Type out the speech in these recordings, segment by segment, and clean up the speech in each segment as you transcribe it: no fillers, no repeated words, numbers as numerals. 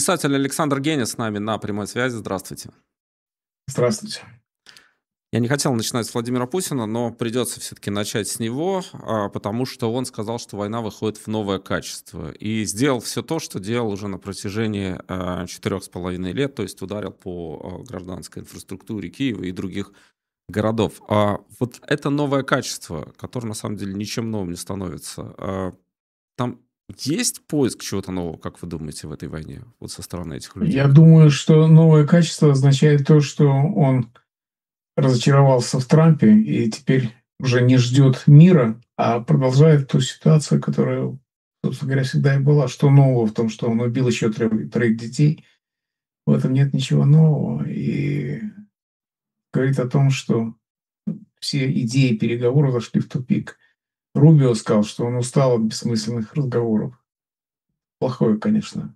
Писатель Александр Геня с нами на прямой связи. Здравствуйте. Здравствуйте. Я не хотел начинать с Владимира Путина, но придется все-таки начать с него, потому что он сказал, что война выходит в новое качество. И сделал все то, что делал уже на протяжении 4,5 лет, то есть ударил по гражданской инфраструктуре Киева и других городов. Вот это новое качество, которое на самом деле ничем новым не становится. Там есть поиск чего-то нового, как вы думаете, в этой войне, вот со стороны этих людей? Я думаю, что новое качество означает то, что он разочаровался в Трампе и теперь уже не ждет мира, а продолжает ту ситуацию, которая, собственно говоря, всегда и была. Что нового в том, что он убил еще троих детей? В этом нет ничего нового. И говорит о том, что все идеи переговоров зашли в тупик. Рубио сказал, что он устал от бессмысленных разговоров. Плохое, конечно,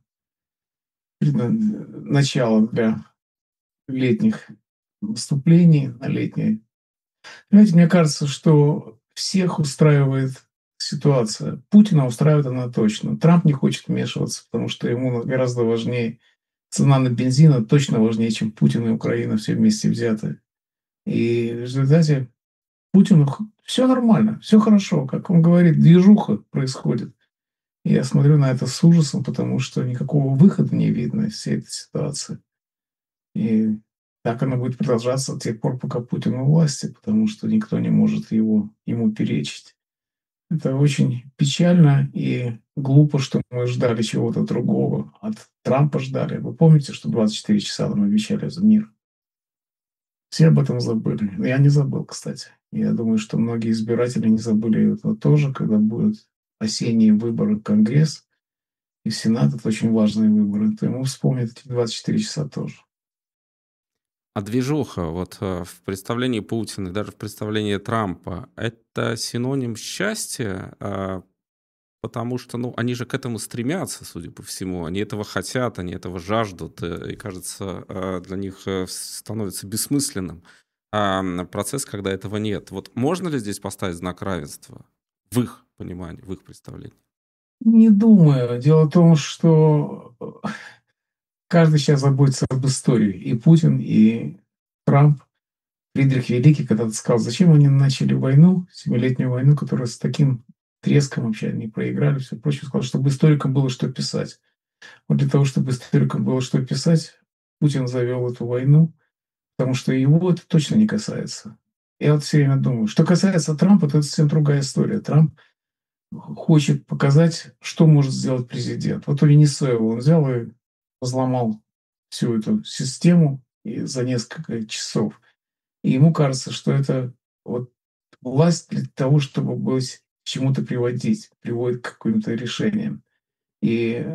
начало для летних выступлений на летней. Знаете, мне кажется, что всех устраивает ситуация. Путина устраивает она точно. Трамп не хочет вмешиваться, потому что ему гораздо важнее цена на бензин, точно важнее, чем Путин и Украина все вместе взяты. И в результате Путину все нормально, все хорошо. Как он говорит, движуха происходит. И я смотрю на это с ужасом, потому что никакого выхода не видно из всей этой ситуации. И так оно будет продолжаться до тех пор, пока Путин у власти, потому что никто не может ему перечить. Это очень печально и глупо, что мы ждали чего-то другого. От Трампа ждали. Вы помните, что 24 часа нам обещали за мир? Все об этом забыли. Я не забыл, кстати. Я думаю, что многие избиратели не забыли этого тоже, когда будут осенние выборы в Конгресс и в Сенат. Это очень важные выборы. То ему вспомнят эти 24 часа тоже. А движуха вот в представлении Путина, даже в представлении Трампа, это синоним счастья, потому что, ну, они же к этому стремятся, судя по всему, они этого хотят, они этого жаждут, и, кажется, для них становится бессмысленным процесс, когда этого нет. Вот можно ли здесь поставить знак равенства в их понимании, в их представлении? Не думаю. Дело в том, что каждый сейчас заботится об истории. И Путин, и Трамп. Фридрих Великий когда-то сказал, зачем они начали войну, семилетнюю войну, которую с таким треском вообще они проиграли, все прочее. Сказал, чтобы историкам было что писать. Вот для того, чтобы историкам было что писать, Путин завел эту войну, потому что его это точно не касается. Я вот все время думаю, что касается Трампа, то это совсем другая история. Трамп хочет показать, что может сделать президент. Вот у Венесуэлы он взял и взломал всю эту систему и за несколько часов. И ему кажется, что это вот власть для того, чтобы быть к чему-то приводить, приводит к каким-то решениям. И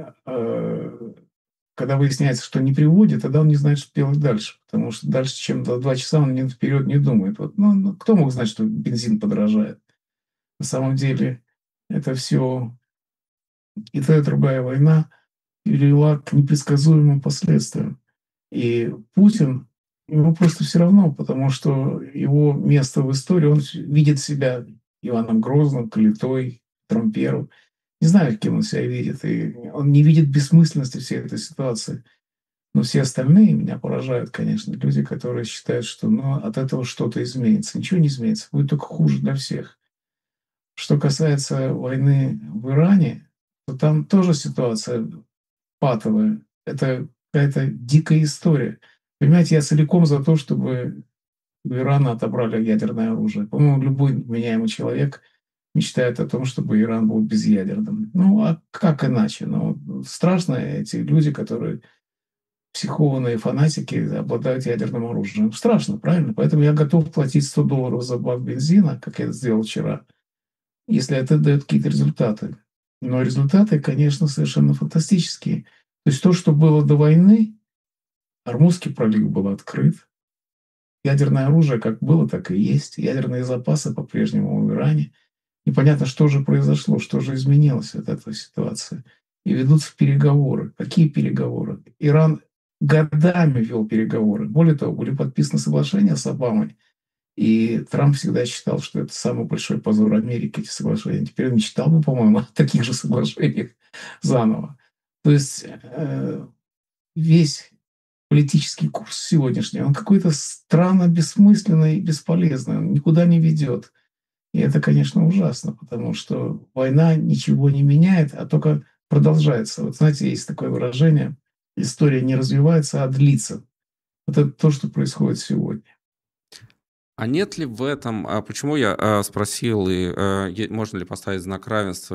когда выясняется, что не приводит, тогда он не знает, что делать дальше. Потому что дальше, чем до 2 часа, он вперед не думает. Вот, кто мог знать, что бензин подорожает? На самом деле это все и та, и другая война привела к непредсказуемым последствиям. И Путин, ему просто все равно, потому что его место в истории, он видит себя Иваном Грозным, Калитой, Трампером. Не знаю, кем он себя видит. И он не видит бессмысленности всей этой ситуации. Но все остальные меня поражают, конечно, люди, которые считают, что от этого что-то изменится. Ничего не изменится, будет только хуже для всех. Что касается войны в Иране, то там тоже ситуация патовая. Это какая-то дикая история. Понимаете, я целиком за то, чтобы у Ирана отобрали ядерное оружие. По-моему, любой вменяемый человек мечтает о том, чтобы Иран был безъядерным. Ну, а как иначе? Ну, страшно эти люди, которые психованные фанатики, обладают ядерным оружием. Страшно, правильно? Поэтому я готов платить $100 за бак бензина, как я это сделал вчера, если это дает какие-то результаты. Но результаты, конечно, совершенно фантастические. То есть то, что было до войны, Ормузский пролив был открыт, ядерное оружие как было, так и есть, ядерные запасы по-прежнему в Иране. Непонятно, что же произошло, что же изменилось от этой ситуации. И ведутся переговоры. Какие переговоры? Иран годами вел переговоры. Более того, были подписаны соглашения с Обамой. И Трамп всегда считал, что это самый большой позор Америки, эти соглашения. Теперь он мечтал бы, по-моему, о таких же соглашениях заново. То есть весь политический курс сегодняшний, он какой-то странно бессмысленный и бесполезный, он никуда не ведет. И это, конечно, ужасно, потому что война ничего не меняет, а только продолжается. Вот знаете, есть такое выражение: история не развивается, а длится. Вот это то, что происходит сегодня. А нет ли в этом, почему я спросил, можно ли поставить знак равенства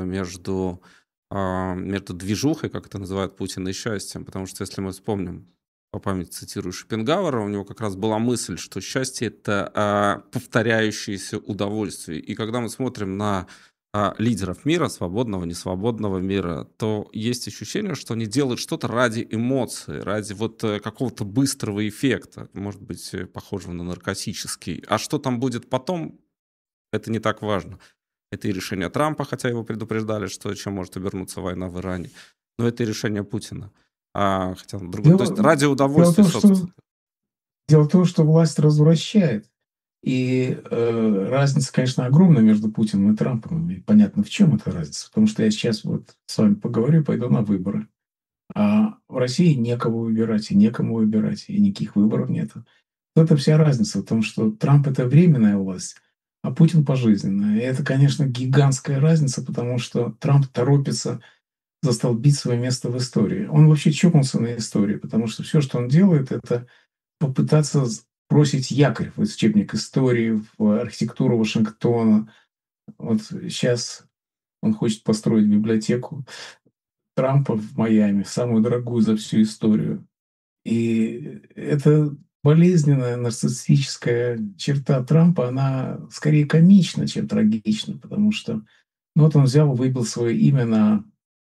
между движухой, как это называют Путин, и счастьем? Потому что если мы вспомним, по памяти цитирую Шопенгауэра, у него как раз была мысль, что счастье — это повторяющееся удовольствие. И когда мы смотрим на лидеров мира, свободного, несвободного мира, то есть ощущение, что они делают что-то ради эмоций, ради вот какого-то быстрого эффекта, может быть, похожего на наркотический. А что там будет потом, это не так важно. Это и решение Трампа, хотя его предупреждали, что чем может обернуться война в Иране. Но это и решение Путина. Хотя другое. То есть Дело, ради дело в удовольствия, том, что, собственно. дело в том, что власть развращает. И разница, конечно, огромная между Путиным и Трампом. И понятно, в чем эта разница. Потому что я сейчас вот с вами поговорю, пойду на выборы. А в России некого выбирать, и некому выбирать, и никаких выборов нет. Вот это вся разница в том, что Трамп — это временная власть, а Путин — пожизненная. И это, конечно, гигантская разница, потому что Трамп торопится застолбить свое место в истории. Он вообще чокнулся на истории, потому что все, что он делает, это попытаться бросить якорь в учебник истории, в архитектуру Вашингтона. Вот сейчас он хочет построить библиотеку Трампа в Майами, самую дорогую за всю историю. И это болезненная нарциссическая черта Трампа, она скорее комична, чем трагична, потому что ну, вот он взял, выбил свое имя на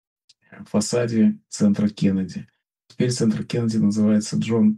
фасаде центра Кеннеди. Теперь центр Кеннеди называется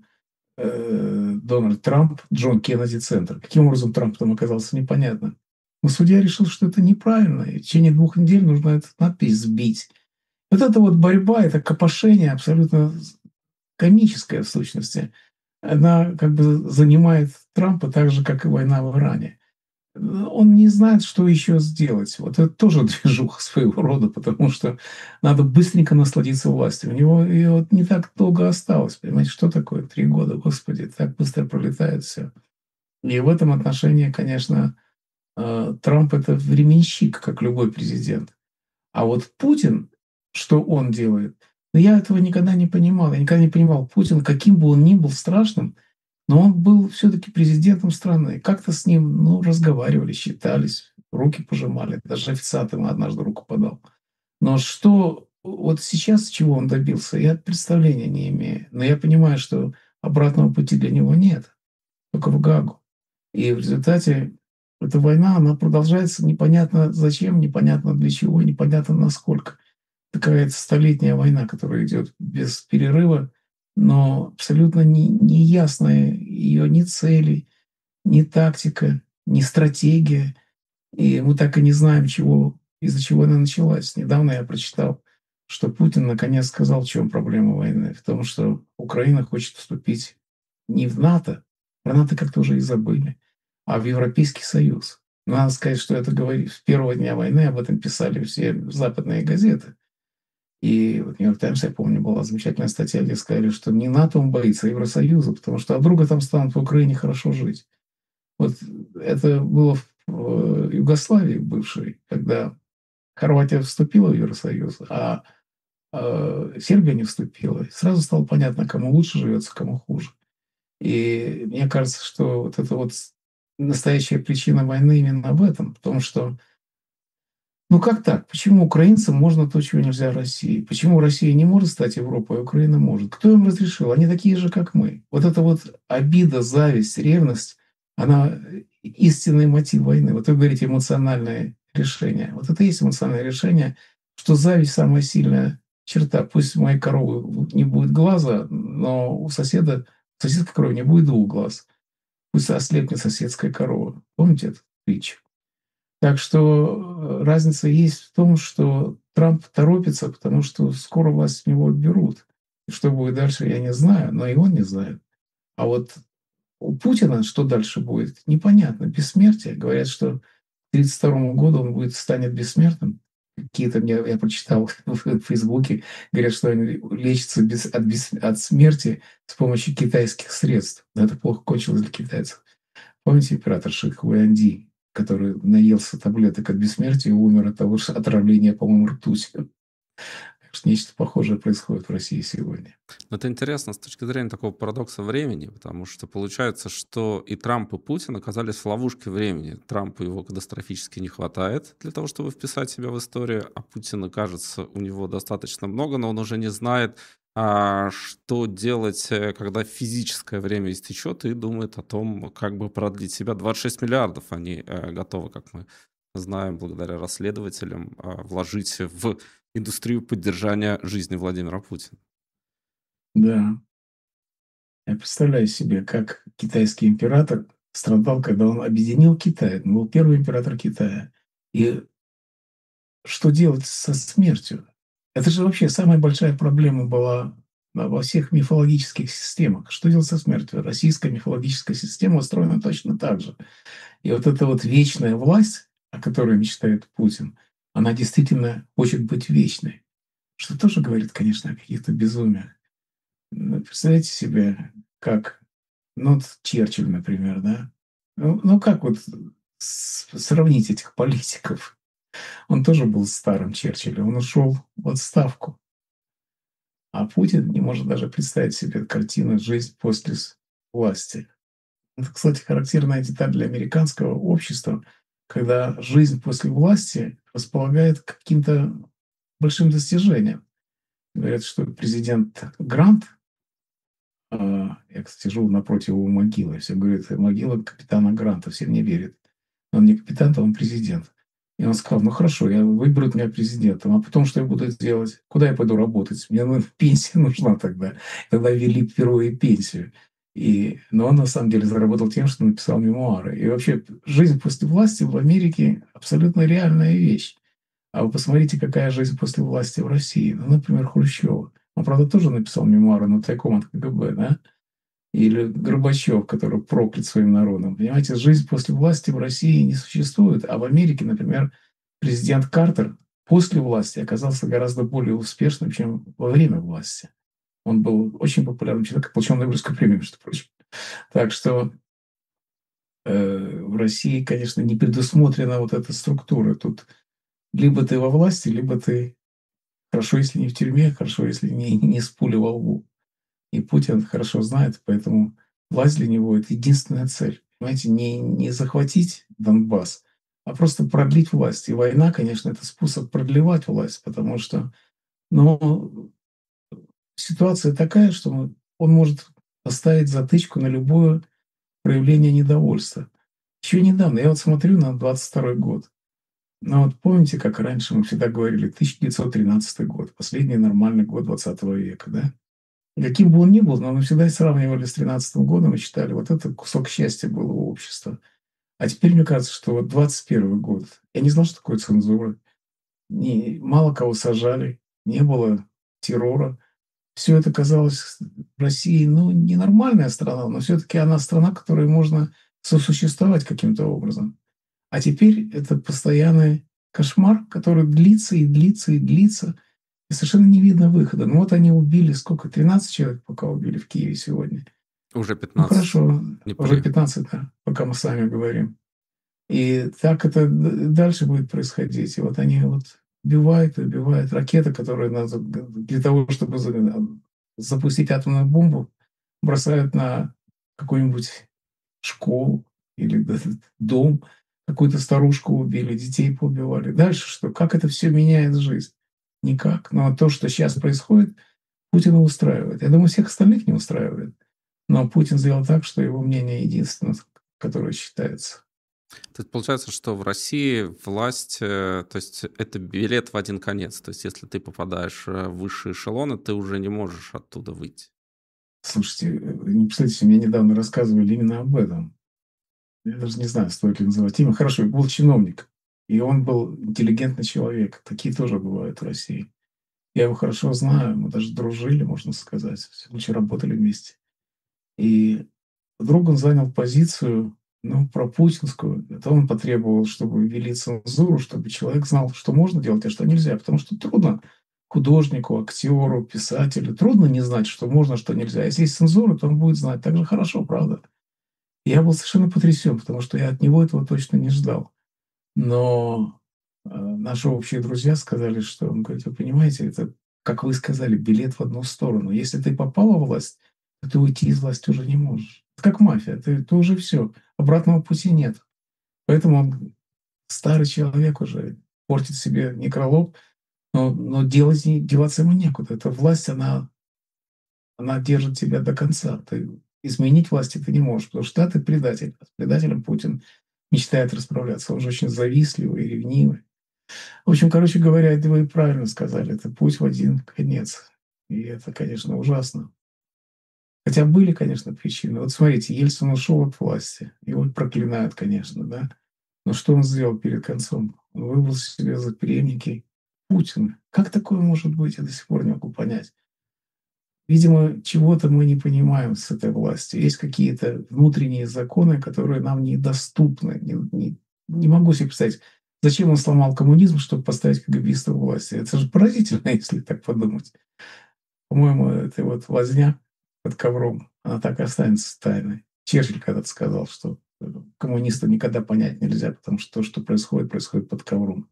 Дональд Трамп, Джон Кеннеди Центр. Каким образом Трамп там оказался, непонятно. Но судья решил, что это неправильно, и в течение 2 недель нужно эту надпись сбить. Вот эта вот борьба, это копошение абсолютно комическое в сущности. Она как бы занимает Трампа так же, как и война в Иране. Он не знает, что еще сделать. Вот это тоже движуха своего рода, потому что надо быстренько насладиться властью. У него ее вот не так долго осталось. Понимаете, что такое 3 года? Господи, так быстро пролетает все. И в этом отношении, конечно, Трамп — это временщик, как любой президент. А вот Путин, что он делает, ну, я этого никогда не понимал. Я никогда не понимал Путин, каким бы он ни был страшным, но он был все-таки президентом страны. Как-то с ним ну, разговаривали, считались, руки пожимали. Даже официант ему однажды руку подал. Но что вот сейчас, чего он добился, я представления не имею. Но я понимаю, что обратного пути для него нет, только в Гаагу. И в результате эта война, она продолжается непонятно зачем, непонятно для чего, непонятно насколько. Такая столетняя война, которая идет без перерыва, но абсолютно не ясная ее ни цели, ни тактика, ни стратегия. И мы так и не знаем, чего, из-за чего она началась. Недавно я прочитал, что Путин наконец сказал, в чем проблема войны. В том, что Украина хочет вступить не в НАТО, про НАТО как-то уже и забыли, а в Европейский Союз. Надо сказать, что это говорит с первого дня войны, об этом писали все западные газеты. И вот «Нью-Йорк Таймс», я помню, была замечательная статья, где сказали, что не НАТО он боится, а Евросоюза, потому что вдруг там станут в Украине хорошо жить. Вот это было в Югославии бывшей, когда Хорватия вступила в Евросоюз, а Сербия не вступила. И сразу стало понятно, кому лучше живется, кому хуже. И мне кажется, что вот это вот настоящая причина войны именно в этом, в том, что ну как так? Почему украинцам можно то, чего нельзя России? Почему Россия не может стать Европой, а Украина может? Кто им разрешил? Они такие же, как мы. Вот эта вот обида, зависть, ревность, она истинный мотив войны. Вот вы говорите эмоциональное решение. Вот это и есть эмоциональное решение, что зависть самая сильная черта. Пусть у моей коровы не будет глаза, но у соседской коровы не будет 2 глаз. Пусть ослепнет соседская корова. Помните эту притчу? Так что разница есть в том, что Трамп торопится, потому что скоро власть с него отберут. И что будет дальше, я не знаю, но и он не знает. А вот у Путина что дальше будет, непонятно. Бессмертие. Говорят, что к 1932 году он станет бессмертным. Какие-то мне я прочитал в "Фейсбуке", говорят, что они лечатся от смерти с помощью китайских средств. Но это плохо кончилось для китайцев. Помните император Ши Хуанди, который наелся таблеток от бессмертия и умер от того, что отравления, по-моему, ртутью. Так что нечто похожее происходит в России сегодня. Но это интересно с точки зрения такого парадокса времени, потому что получается, что и Трамп, и Путин оказались в ловушке времени. Трампу его катастрофически не хватает для того, чтобы вписать себя в историю, а Путина, кажется, у него достаточно много, но он уже не знает, что делать, когда физическое время истечет, и думает о том, как бы продлить себя. 26 миллиардов они готовы, как мы знаем, благодаря расследователям, вложить в индустрию поддержания жизни Владимира Путина. Да, я представляю себе, как китайский император страдал, когда он объединил Китай. Он был первый император Китая. И что делать со смертью? Это же вообще самая большая проблема была во всех мифологических системах. Что делать со смертью? Российская мифологическая система устроена точно так же. И вот эта вот вечная власть, о которой мечтает Путин, она действительно хочет быть вечной. Что тоже говорит, конечно, о каких-то безумиях. Ну, представляете себе, как, ну, вот Черчилль, например, да? Ну как вот сравнить этих политиков? Он тоже был старым Черчиллем, он ушел в отставку. А Путин не может даже представить себе картину «Жизнь после власти». Это, кстати, характерная деталь для американского общества, когда жизнь после власти располагает к каким-то большим достижениям. Говорят, что президент Грант, я, кстати, живу напротив его могилы, все говорят, могила капитана Гранта, все мне верят. Он не капитан, а он президент. И он сказал, ну хорошо, я выберут меня президентом, а потом что я буду делать? Куда я пойду работать? Мне пенсия нужна тогда. Тогда ввели первую пенсию. Но он на самом деле заработал тем, что написал мемуары. И вообще жизнь после власти в Америке абсолютно реальная вещь. А вы посмотрите, какая жизнь после власти в России. Ну, например, Хрущева. Он, правда, тоже написал мемуары, но тайком от КГБ, да? Или Горбачев, который проклят своим народом. Понимаете, жизнь после власти в России не существует, а в Америке, например, президент Картер после власти оказался гораздо более успешным, чем во время власти. Он был очень популярным человеком, получил Нобелевскую премию, между прочим. Так что в России, конечно, не предусмотрена вот эта структура. Тут либо ты во власти, либо ты хорошо, если не в тюрьме, хорошо, если не с пулей во лбу. И Путин это хорошо знает, поэтому власть для него — это единственная цель. Понимаете, не захватить Донбасс, а просто продлить власть. И война, конечно, это способ продлевать власть, потому что, ну, ситуация такая, что он может поставить затычку на любое проявление недовольства. Еще недавно, я вот смотрю на 22 год. Ну вот помните, как раньше мы всегда говорили, 1913 год, последний нормальный год 20 века, да? Каким бы он ни был, но мы всегда сравнивали с 13 годом и считали, вот это кусок счастья было у общества. А теперь мне кажется, что вот 21 год, я не знал, что такое цензура, мало кого сажали, не было террора. Все это казалось в России, ну, ненормальная страна, но все-таки она страна, которой можно сосуществовать каким-то образом. А теперь это постоянный кошмар, который длится и длится и длится. И совершенно не видно выхода. Ну вот они убили сколько? 13 человек пока убили в Киеве сегодня. Уже Ну 15 хорошо, в уже Днепре. 15, да, пока мы с вами говорим. И так это дальше будет происходить. И вот они вот убивают, убивают. Ракеты, которые надо для того, чтобы запустить атомную бомбу, бросают на какую-нибудь школу или дом, какую-то старушку убили, детей поубивали. Дальше что? Как это все меняет жизнь? Никак. Но то, что сейчас происходит, Путина устраивает. Я думаю, всех остальных не устраивает. Но Путин сделал так, что его мнение единственное, которое считается. То есть получается, что в России власть, то есть это билет в один конец. То есть если ты попадаешь в высшие эшелоны, ты уже не можешь оттуда выйти. Слушайте, не представляете, мне недавно рассказывали именно об этом. Я даже не знаю, стоит ли называть имя. Хорошо, был чиновник, и он был интеллигентный человек. Такие тоже бывают в России. Я его хорошо знаю, мы даже дружили, можно сказать. Все лучше работали вместе. И вдруг он занял позицию Ну, про путинскую, это он потребовал, чтобы ввели цензуру, чтобы человек знал, что можно делать, а что нельзя. Потому что трудно художнику, актеру, писателю, трудно не знать, что можно, что нельзя. Если есть цензура, то он будет знать. Так же хорошо, правда? Я был совершенно потрясен, потому что я от него этого точно не ждал. Но наши общие друзья сказали, что он говорит: вы понимаете, это, как вы сказали, билет в одну сторону. Если ты попала во власть, то ты уйти из власти уже не можешь. Это как мафия, ты уже все, обратного пути нет. Поэтому он старый человек уже, портит себе некролог, но деваться ему некуда. Эта власть, она держит тебя до конца. Ты изменить власти ты не можешь, потому что да, ты предатель. А с предателем Путин мечтает расправляться. Он же очень завистливый и ревнивый. В общем, короче говоря, это вы правильно сказали, это путь в один конец. И это, конечно, ужасно. Хотя были, конечно, причины. Вот смотрите, Ельцин ушел от власти. Его проклинают, конечно, да. Но что он сделал перед концом? Он выбрал себе за преемники Путина. Как такое может быть? Я до сих пор не могу понять. Видимо, чего-то мы не понимаем с этой властью. Есть какие-то внутренние законы, которые нам недоступны. Не могу себе представить, зачем он сломал коммунизм, чтобы поставить КГБиста в власти. Это же поразительно, если так подумать. По-моему, это вот возня под ковром, она так и останется тайной. Черчилль когда-то сказал, что коммуниста никогда понять нельзя, потому что то, что происходит, происходит под ковром.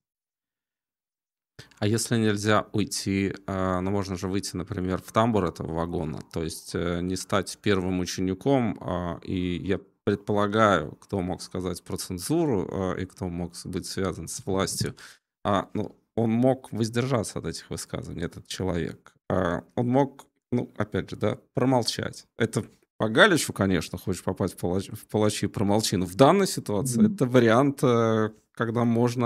А если нельзя уйти, ну, можно же выйти, например, в тамбур этого вагона, то есть не стать первым учеником, и я предполагаю, кто мог сказать про цензуру, и кто мог быть связан с властью, ну, он мог воздержаться от этих высказываний, этот человек. Он мог, ну, опять же, да, промолчать. Это по Галичу, конечно, хочешь попасть в палачи, промолчи, но в данной ситуации это вариант, когда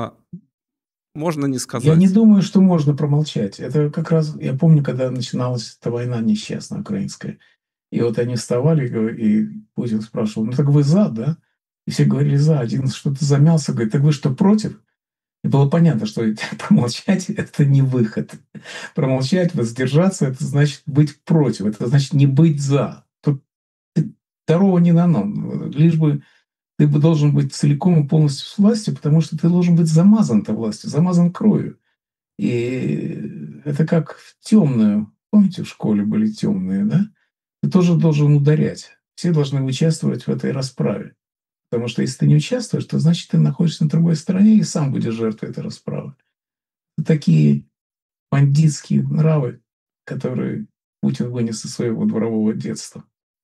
можно не Я не сказать. думаю, что можно промолчать. Это как раз, я помню, когда начиналась эта война несчастная украинская. И вот они вставали, и Путин спрашивал: ну так вы за, да? И все говорили за. Один что-то замялся, говорит: так вы что, против? И было понятно, что промолчать — это не выход. Промолчать, воздержаться — это значит быть против, это значит не быть за. Тут второго не дано. Лишь бы ты бы должен быть целиком и полностью с властью, потому что ты должен быть замазан этой властью, замазан кровью. И это как в темную. Помните, в школе были темные, да? Ты тоже должен ударять. Все должны участвовать в этой расправе. Потому что если ты не участвуешь, то значит ты находишься на другой стороне и сам будешь жертвой этой расправы. Это такие бандитские нравы, которые Путин вынес из своего дворового детства.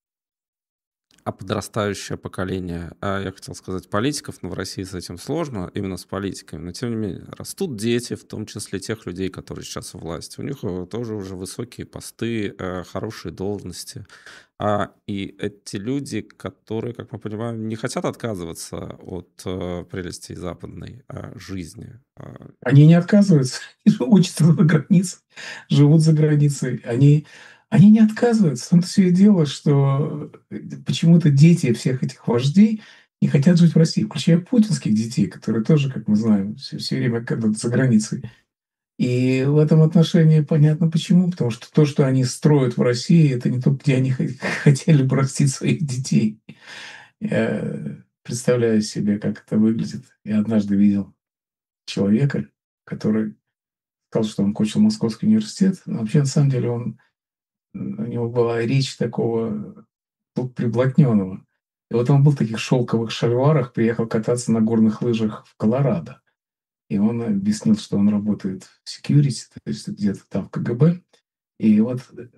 А подрастающее поколение, я хотел сказать политиков, но в России с этим сложно, именно с политиками, но тем не менее растут дети, в том числе тех людей, которые сейчас у власти. У них тоже уже высокие посты, хорошие должности. И эти люди, которые, как мы понимаем, не хотят отказываться от прелестей западной жизни. Они не отказываются, они же учатся за границей, живут за границей. Они не отказываются. В том-то все и дело, что почему-то дети всех этих вождей не хотят жить в России, включая путинских детей, которые тоже, как мы знаем, все время когда-то за границей. И в этом отношении понятно почему. Потому что то, что они строят в России, это не то, где они хотели бы растить своих детей. Я представляю себе, как это выглядит. Я однажды видел человека, который сказал, что он кончил Московский университет. Но вообще, на самом деле, у него была речь такого приблотненного. И вот он был в таких шелковых шальварах, приехал кататься на горных лыжах в Колорадо. И он объяснил, что он работает в security, то есть где-то там в КГБ. И вот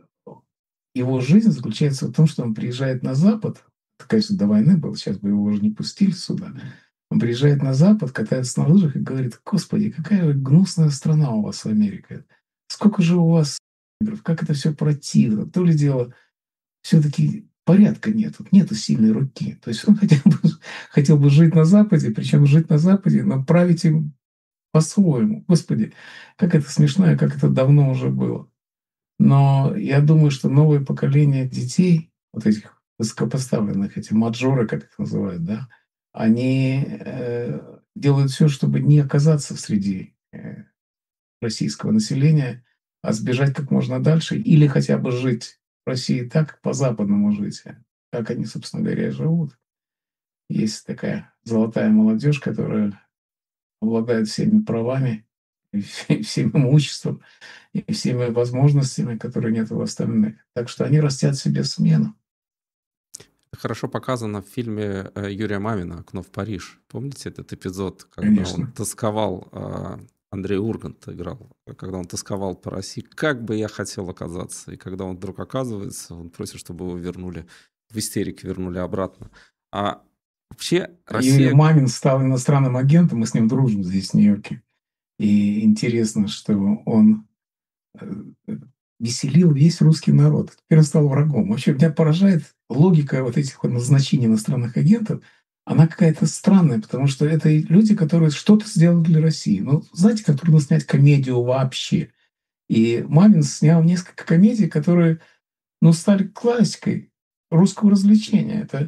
его жизнь заключается в том, что он приезжает на Запад. Это, конечно, до войны было, сейчас бы его уже не пустили сюда. Он приезжает на Запад, катается на лыжах и говорит: господи, какая гнусная страна у вас, Америка. Сколько же у вас негров, как это все противно. То ли дело, все-таки порядка нет, вот нету сильной руки. То есть он хотел бы жить на Западе, причем жить на Западе, но править им по-своему. Господи, как это смешно и как это давно уже было. Но я думаю, что новое поколение детей, вот этих высокопоставленных, эти маджоры, как их называют, да, они делают все, чтобы не оказаться среди российского населения, а сбежать как можно дальше или хотя бы жить в России так, по-западному жить, как они, собственно говоря, живут. Есть такая золотая молодежь, которая обладает всеми правами, и всем имуществом, и всеми возможностями, которые нет у остальных. Так что они растят себе смену. Хорошо показано в фильме Юрия Мамина «Окно в Париж». Помните этот эпизод, когда он Конечно. тосковал, Андрей Ургант играл, когда он тосковал по России, как бы я хотел оказаться. И когда он вдруг оказывается, он просит, чтобы его вернули, в истерике вернули обратно. А вообще Юрий Россия... Мамин стал иностранным агентом, мы с ним дружим здесь, в Нью-Йорке. И интересно, что он э, веселил весь русский народ. Теперь он стал врагом. Вообще, меня поражает логика вот этих вот назначений иностранных агентов. Она какая-то странная, потому что это люди, которые что-то сделали для России. Ну, знаете, как трудно снять комедию вообще. И Мамин снял несколько комедий, которые, ну, стали классикой русского развлечения. Это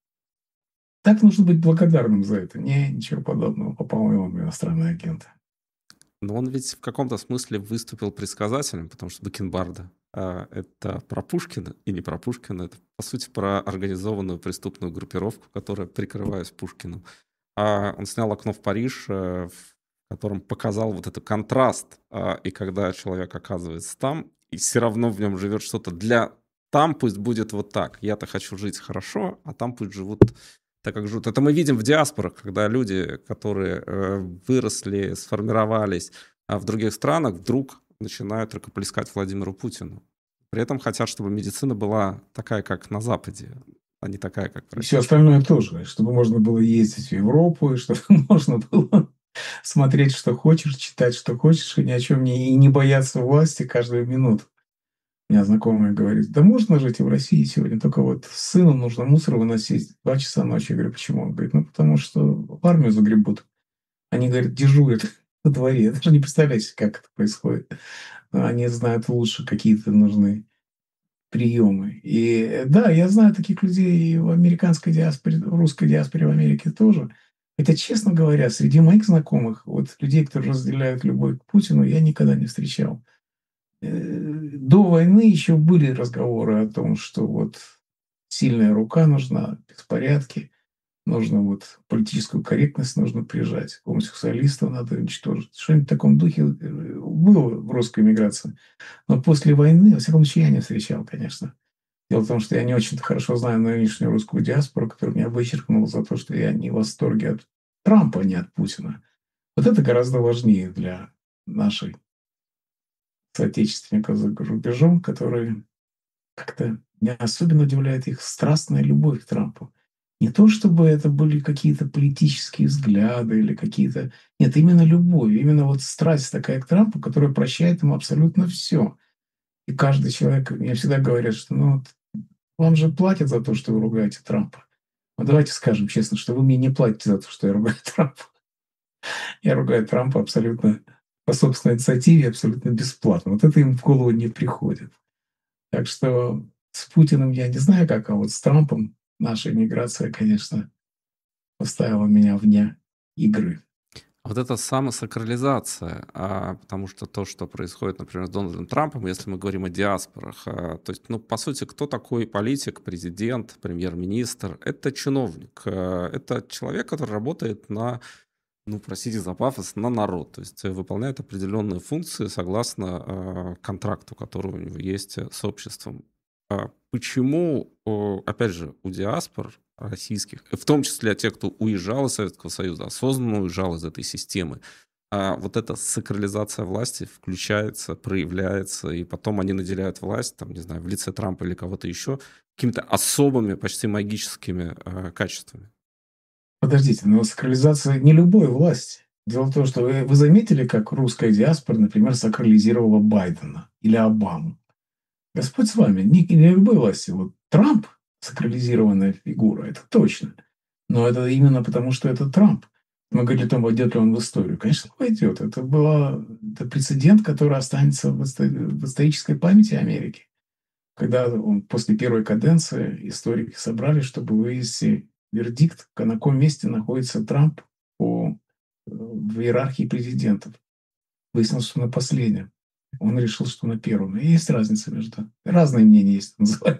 так нужно быть благодарным за это. Не, ничего подобного. Попал его в иностранный агент. Но он ведь в каком-то смысле выступил предсказателем, потому что Бакенбарда это про Пушкина и не про Пушкина, это по сути про организованную преступную группировку, которая, прикрываясь Пушкиным. Он снял «Окно в Париж», в котором показал вот этот контраст, и когда человек оказывается там, и все равно в нем живет что-то для... Там пусть будет вот так. Я-то хочу жить хорошо, а там пусть живут так, как живут. Это мы видим в диаспорах, когда люди, которые выросли, сформировались в других странах, вдруг начинают рукоплескать Владимиру Путину. При этом хотят, чтобы медицина была такая, как на Западе, а не такая, как в И все России. остальное тоже, чтобы можно было ездить в Европу, и чтобы можно было смотреть, что хочешь, читать, что хочешь, и ни о чем не, и не бояться власти каждую минуту. У меня знакомая говорит, да можно жить и в России сегодня, только вот с сыном нужно мусор выносить 2 часа ночи. Я говорю, почему? Он говорит, ну потому что в армию загребут. Они, говорят, дежурят во дворе. Я даже не представляю себе, как это происходит. Но они знают лучше, какие-то нужны приемы. И да, я знаю таких людей и в американской диаспоре, в русской диаспоре в Америке тоже. Хотя, честно говоря, среди моих знакомых, вот людей, которые разделяют любовь к Путину, я никогда не встречал. До войны еще были разговоры о том, что вот сильная рука нужна, беспорядки, нужно вот политическую корректность нужно прижать, гомосексуалистов надо уничтожить. Что-нибудь в таком духе было в русской миграции. Но после войны, во всяком случае, я не встречал, конечно. Дело в том, что я не очень хорошо знаю нынешнюю русскую диаспору, которая меня вычеркнула за то, что я не в восторге от Трампа, а не от Путина. Вот это гораздо важнее для нашей соотечественников за рубежом, которые как-то меня особенно удивляет их страстная любовь к Трампу. Не то, чтобы это были какие-то политические взгляды или какие-то... Нет, именно любовь, именно вот страсть такая к Трампу, которая прощает ему абсолютно все. И каждый человек, мне всегда говорят, что ну, вот вам же платят за то, что вы ругаете Трампа. Ну, давайте скажем честно, что вы мне не платите за то, что я ругаю Трампа. Я ругаю Трампа абсолютно по собственной инициативе, абсолютно бесплатно. Вот это им в голову не приходит. Так что с Путиным я не знаю как, а вот с Трампом наша иммиграция, конечно, поставила меня вне игры. Вот это самосакрализация, потому что то, что происходит, например, с Дональдом Трампом, если мы говорим о диаспорах, то есть, ну, по сути, кто такой политик, президент, премьер-министр? Это чиновник, это человек, который работает на, ну, простите за пафос, на народ, то есть выполняет определенные функции согласно контракту, который у него есть с обществом. Почему, опять же, у диаспор российских, в том числе тех, кто уезжал из Советского Союза, осознанно уезжал из этой системы, вот эта сакрализация власти включается, проявляется, и потом они наделяют власть, там, не знаю, в лице Трампа или кого-то еще, какими-то особыми, почти магическими качествами? Подождите, но сакрализация не любой власти. Дело в том, что вы заметили, как русская диаспора, например, сакрализировала Байдена или Обаму. Господь с вами, не любой власти. Вот Трамп– сакрализированная фигура, это точно. Но это именно потому, что это Трамп. Мы говорили о том, войдет ли он в историю. Конечно, войдет. Это прецедент, который останется в исторической памяти Америки. Когда он после первой каденции историки собрались, чтобы вывести вердикт, на каком месте находится Трамп в иерархии президентов. Выяснилось, что на последнем. Он решил, что на первом. И есть разница между... Разные мнения есть, называется.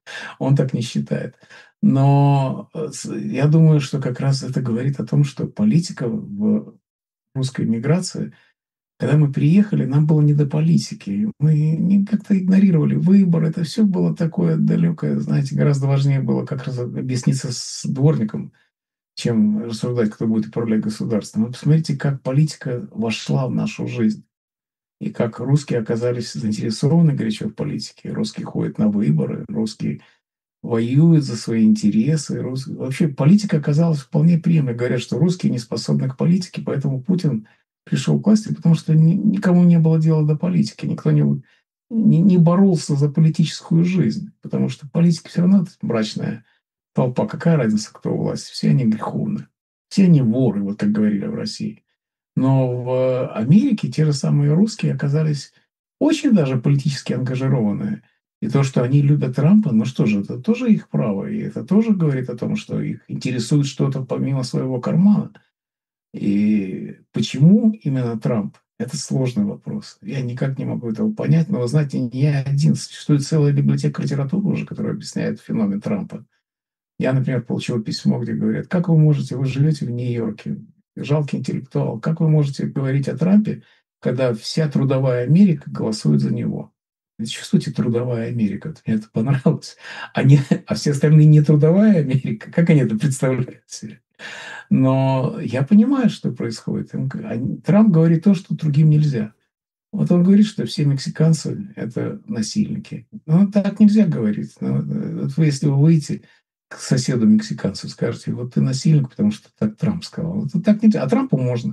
Он так не считает. Но я думаю, что как раз это говорит о том, что политика в русской миграции, когда мы приехали, нам было не до политики. Мы как-то игнорировали выбор. Это все было такое далекое. Знаете, гораздо важнее было как раз объясниться с дворником, чем рассуждать, кто будет управлять государством. Вы посмотрите, как политика вошла в нашу жизнь. И как русские оказались заинтересованы горячо в политике. Русские ходят на выборы, русские воюют за свои интересы. Вообще политика оказалась вполне приемлемой. Говорят, что русские не способны к политике, поэтому Путин пришел к власти, потому что никому не было дела до политики, никто не боролся за политическую жизнь, потому что политика все равно это мрачная толпа. Какая разница, кто у власти? Все они греховны, все они воры, вот как говорили в России. Но в Америке те же самые русские оказались очень даже политически ангажированные. И то, что они любят Трампа, ну что же, это тоже их право. И это тоже говорит о том, что их интересует что-то помимо своего кармана. И почему именно Трамп? Это сложный вопрос. Я никак не могу этого понять. Но, вы знаете, не я один. Существует целая библиотека литературы уже, которая объясняет феномен Трампа. Я, например, получил письмо, где говорят, как вы можете, вы живете в Нью-Йорке, жалкий интеллектуал, как вы можете говорить о Трампе, когда вся трудовая Америка голосует за него? Чувствуете, трудовая Америка, вот мне это понравилось. А все остальные не трудовая Америка, как они это представляют себе? Но я понимаю, что происходит. Трамп говорит то, что другим нельзя. Вот он говорит, что все мексиканцы – это насильники. Ну, так нельзя говорить. Вот вы, если вы выйдете к соседу мексиканцу, скажете, вот ты насильник, потому что так Трамп сказал. Вот так нельзя. А Трампу можно.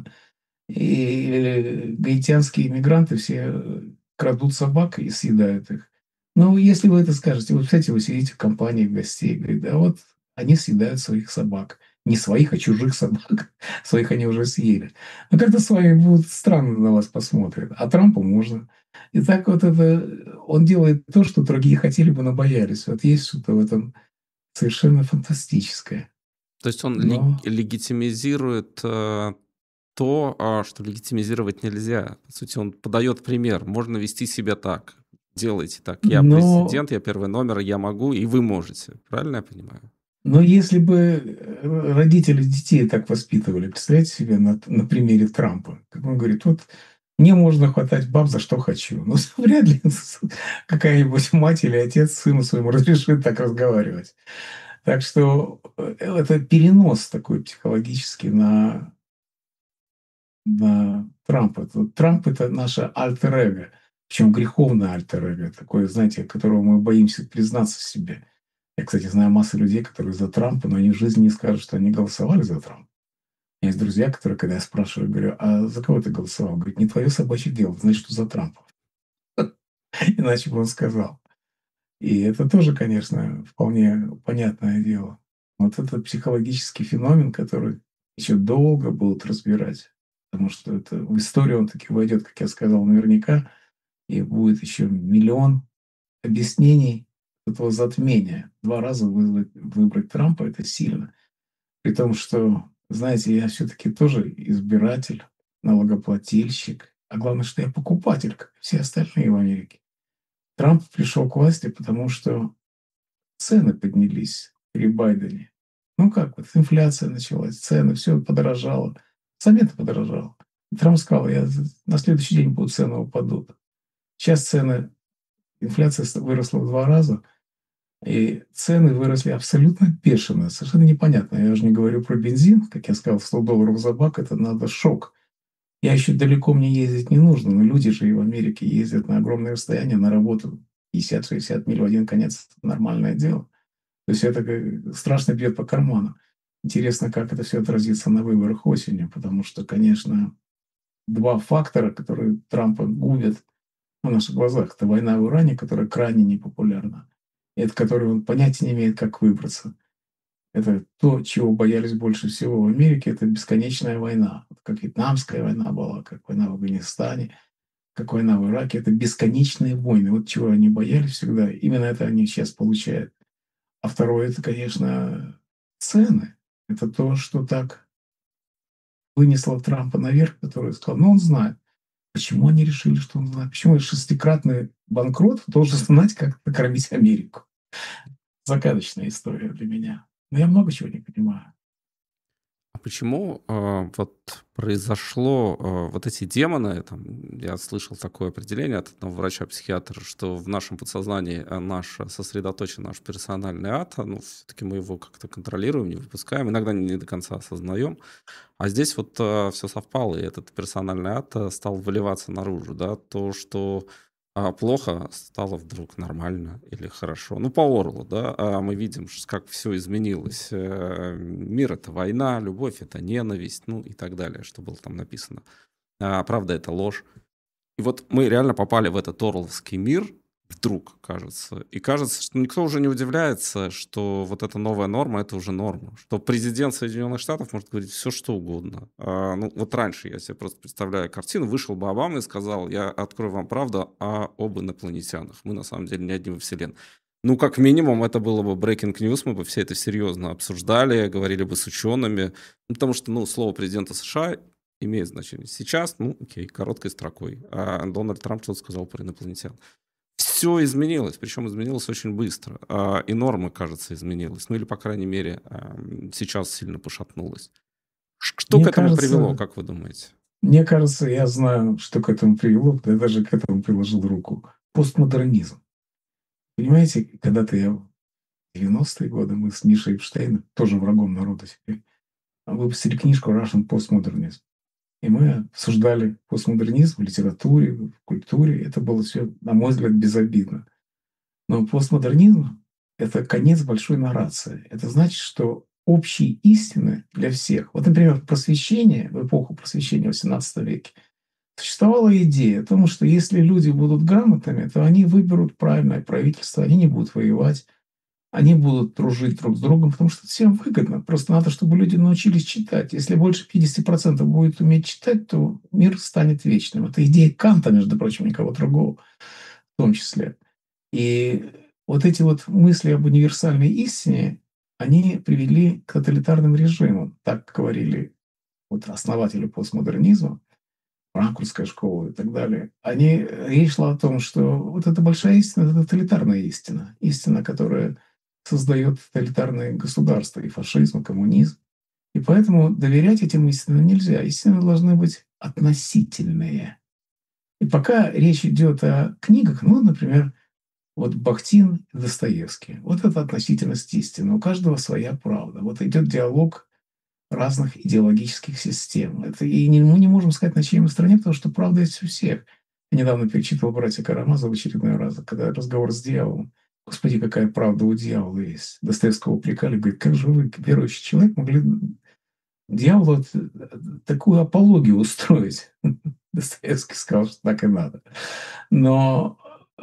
И гаитянские иммигранты все крадут собак и съедают их. Ну, если вы это скажете, вот, кстати, вы сидите в компании гостей, говорит, да вот они съедают своих собак. Не своих, а чужих собак. Своих они уже съели. Но как-то с вами будут странно на вас посмотрят. А Трампу можно. И так вот это... Он делает то, что другие хотели бы, но боялись. Вот есть что-то в этом совершенно фантастическое. То есть он Но, легитимизирует то, что легитимизировать нельзя. По сути, он подает пример. Можно вести себя так. Делайте так. Я но президент, я первый номер, я могу, и вы можете. Правильно я понимаю? Но если бы родители детей так воспитывали, представляете себе на примере Трампа, как он говорит, вот мне можно хватать баб за что хочу. Но вряд ли какая-нибудь мать или отец сыну своему разрешит так разговаривать. Так что это перенос такой психологический на Трампа. Трамп – это наше альтер-эго, причем греховное альтер-эго, такое, знаете, которого мы боимся признаться себе. Я, кстати, знаю массу людей, которые за Трампа, но они в жизни не скажут, что они голосовали за Трампа. У меня есть друзья, которые, когда я спрашиваю, говорю, а за кого ты голосовал? Говорит, не твое собачье дело, значит, что за Трампа. Иначе бы он сказал. И это тоже, конечно, вполне понятное дело. Вот это психологический феномен, который еще долго будут разбирать. Потому что это в историю он таки войдет, как я сказал, наверняка. И будет еще миллион объяснений этого затмения. Два раза выбрать Трампа – это сильно. При том, что, знаете, я все-таки тоже избиратель, налогоплательщик, а главное, что я покупатель, как и все остальные в Америке. Трамп пришел к власти, потому что цены поднялись при Байдене. Ну как, вот инфляция началась, цены, все подорожало, цемент подорожал. И Трамп сказал, на следующий день будут цены упадут. Сейчас цены, инфляция выросла в 2 раза, и цены выросли абсолютно бешено, совершенно непонятно. Я уже не говорю про бензин, как я сказал, $100 за бак – это надо шок. Я еще далеко мне ездить не нужно, но люди же и в Америке ездят на огромные расстояния на работу. 50-60 миль в один конец – нормальное дело. То есть это страшно бьет по карману. Интересно, как это все отразится на выборах осенью, потому что, конечно, два фактора, которые Трампа губят на наших глазах. Это война в Иране, которая крайне непопулярна, и от которой он понятия не имеет, как выбраться. Это то, чего боялись больше всего в Америке, это бесконечная война. Вот как Вьетнамская война была, как война в Афганистане, как война в Ираке. Это бесконечные войны. Вот чего они боялись всегда. Именно это они сейчас получают. А второе, это, конечно, цены. Это то, что так вынесло Трампа наверх, который сказал, ну, он знает. Почему они решили, что он знает? Почему шестикратный банкрот должен знать, как накормить Америку? загадочная история для меня. Но я много чего не понимаю. А почему вот произошло вот эти демоны, там, я слышал такое определение от одного врача-психиатра, что в нашем подсознании сосредоточен наш персональный ад, ну, все-таки мы его как-то контролируем, не выпускаем, иногда не до конца осознаем, а здесь вот все совпало, и этот персональный ад стал выливаться наружу, да, то, что плохо стало вдруг нормально или хорошо. Ну, по Оруэллу, да, мы видим, как все изменилось. Мир — это война, любовь — это ненависть, ну и так далее, что было там написано. Правда — это ложь. И вот мы реально попали в этот оруэлловский мир, вдруг, кажется. И кажется, что никто уже не удивляется, что вот эта новая норма — это уже норма. Что президент Соединенных Штатов может говорить все, что угодно. Ну, вот раньше я себе просто представляю картину. Вышел бы Обама и сказал: я открою вам правду об инопланетянах. Мы, на самом деле, не одни во Вселенной. Ну, как минимум, это было бы breaking news, мы бы все это серьезно обсуждали, говорили бы с учеными. Ну, потому что, ну, слово президента США имеет значение. Сейчас, ну, окей, короткой строкой. А Дональд Трамп что-то сказал про инопланетян. Все изменилось, причем изменилось очень быстро. И норма, кажется, изменилась. Ну или, по крайней мере, сейчас сильно пошатнулась. Что к Мне этому привело, кажется, как вы думаете? мне кажется, я знаю, что к этому привело, я даже к этому приложил руку. Постмодернизм. Понимаете, когда-то я в 90-е годы, мы с Мишей Эпштейном, тоже врагом народа теперь, выпустили книжку «Russian Postmodernism». И мы обсуждали постмодернизм в литературе, в культуре. Это было все, на мой взгляд, безобидно. Но постмодернизм — это конец большой нарации. Это значит, что общие истины для всех. Вот, например, просвещение, в эпоху просвещения в XVIII веке, существовала идея о том, что если люди будут грамотными, то они выберут правильное правительство, они не будут воевать, они будут дружить друг с другом, потому что это всем выгодно. Просто надо, чтобы люди научились читать. Если больше 50% будет уметь читать, то мир станет вечным. Это идея Канта, между прочим, никого другого в том числе. И вот эти вот мысли об универсальной истине, они привели к тоталитарным режимам. Так говорили вот основатели постмодернизма, франкфуртская школа и так далее. Речь шла о том, что вот эта большая истина — это тоталитарная истина. Истина, которая создает тоталитарные государства, и фашизм, и коммунизм. И поэтому доверять этим истинам нельзя. Истины должны быть относительные. И пока речь идет о книгах, ну, например, вот Бахтин и Достоевский. Вот это относительность истины. У каждого своя правда. Вот идет диалог разных идеологических систем. Мы не можем сказать, на чьей мы стороне, потому что правда есть у всех. Я недавно перечитывал «Братья Карамазовы» в очередной раз, когда разговор с дьяволом. Господи, какая правда у дьявола есть. Достоевского упрекали, говорит: как же вы, верующий человек, могли дьяволу такую апологию устроить? Достоевский сказал, что так и надо. Но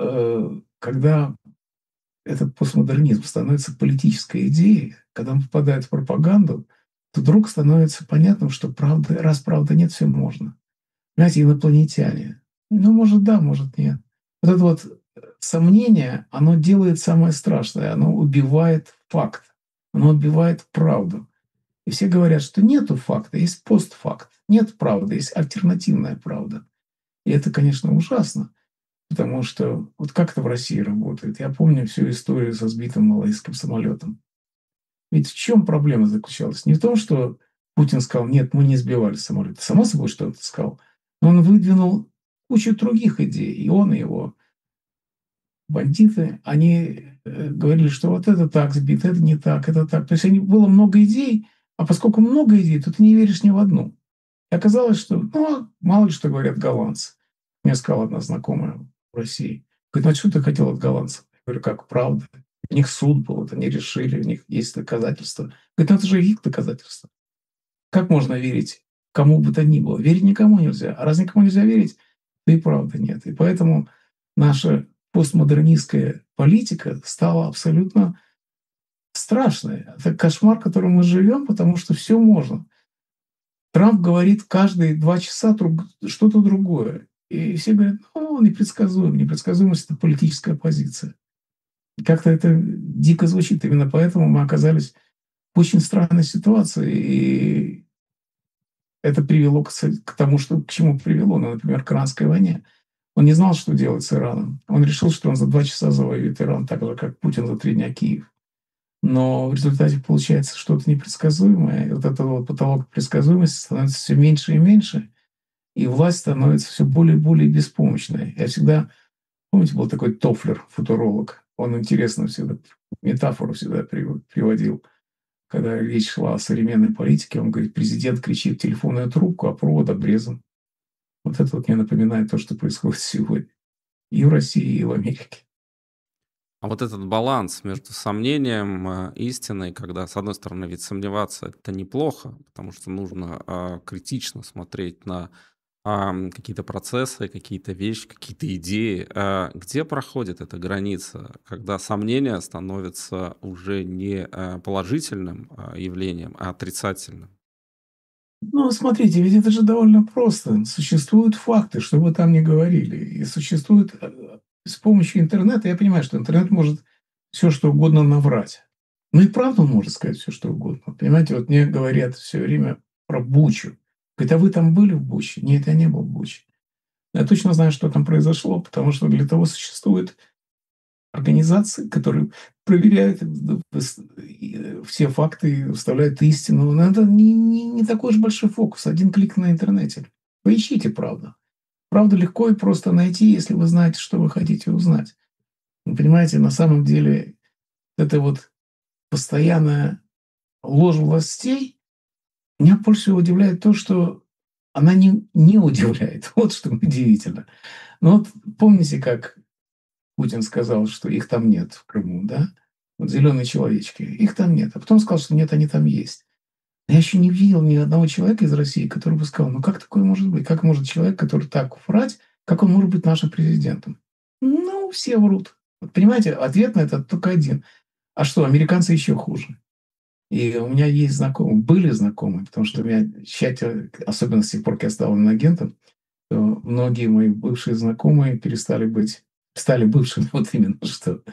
когда этот постмодернизм становится политической идеей, когда он попадает в пропаганду, то вдруг становится понятным, что правда, раз правды нет, все можно. Знаете, инопланетяне. Ну, может, да, может, нет. Вот это вот сомнение, оно делает самое страшное. Оно убивает факт. Оно убивает правду. И все говорят, что нету факта, есть постфакт. Нет правды, есть альтернативная правда. И это, конечно, ужасно. Потому что вот как это в России работает? Я помню всю историю со сбитым малайским самолетом. Ведь в чем проблема заключалась? Не в том, что Путин сказал: нет, мы не сбивали самолет. Само собой, что он сказал. Но он выдвинул кучу других идей. И он, и его бандиты, они говорили, что вот это так сбито, это не так, это так. То есть было много идей, а поскольку много идей, то ты не веришь ни в одну. И оказалось, что, ну, мало ли что говорят голландцы. Мне сказала одна знакомая в России. Говорит: ну, а что ты хотел от голландцев? Я говорю: как, правда? У них суд был, вот они решили, у них есть доказательства. Говорит: ну, это же их доказательства. Как можно верить кому бы то ни было? Верить никому нельзя. А раз никому нельзя верить, то и правды нет. И поэтому наша постмодернистская политика стала абсолютно страшной. Это кошмар, в котором мы живем, потому что все можно. Трамп говорит каждые 2 часа что-то другое. И все говорят: ну, он непредсказуем. Непредсказуемость — это политическая позиция. И как-то это дико звучит. Именно поэтому мы оказались в очень странной ситуации. И это привело к тому, к чему привело, ну, например, к Иранской войне. Он не знал, что делать с Ираном. Он решил, что он за 2 часа завоюет Иран, так же, как Путин за 3 дня Киев. Но в результате получается что-то непредсказуемое. И вот этот вот потолок предсказуемости становится все меньше и меньше, и власть становится все более и более беспомощной. Я всегда, помните, был такой Тофлер, футуролог, он интересно всегда, метафору всегда приводил. Когда речь шла о современной политике, он говорит, президент кричит в телефонную трубку, а провод обрезан. Вот это вот мне напоминает то, что происходит сегодня и в России, и в Америке. А вот этот баланс между сомнением, истиной, когда, с одной стороны, ведь сомневаться это неплохо, потому что нужно критично смотреть на какие-то процессы, какие-то вещи, какие-то идеи. Где проходит эта граница, когда сомнение становится уже не положительным явлением, а отрицательным? Ну, смотрите, ведь это же довольно просто. Существуют факты, что вы там ни говорили. И существует с помощью интернета, я понимаю, что интернет может все что угодно наврать. Ну и правда он может сказать все что угодно. Понимаете, вот мне говорят все время про Бучу. Говорят, а вы там были в Буче? Нет, я не был в Буче. Я точно знаю, что там произошло, потому что для того существует организации, которые проверяют все факты, вставляют истину. Но это не такой уж большой фокус. Один клик на интернете. Поищите правду. Правду легко и просто найти, если вы знаете, что вы хотите узнать. Вы понимаете, на самом деле это вот постоянная ложь властей меня больше всего удивляет то, что она не удивляет. Вот что удивительно. Ну вот помните, как Путин сказал, что их там нет в Крыму, да? Вот зеленые человечки, их там нет. А потом сказал, что нет, они там есть. Я еще не видел ни одного человека из России, который бы сказал, ну как такое может быть? Как может человек, который так врать, как он может быть нашим президентом? Ну, все врут. Вот понимаете, ответ на это только один. А что, американцы еще хуже. И у меня есть знакомые, были знакомые, потому что у меня в чате, особенно с тех пор, как я стал иноагентом, то многие мои бывшие знакомые стали бывшими, вот именно что.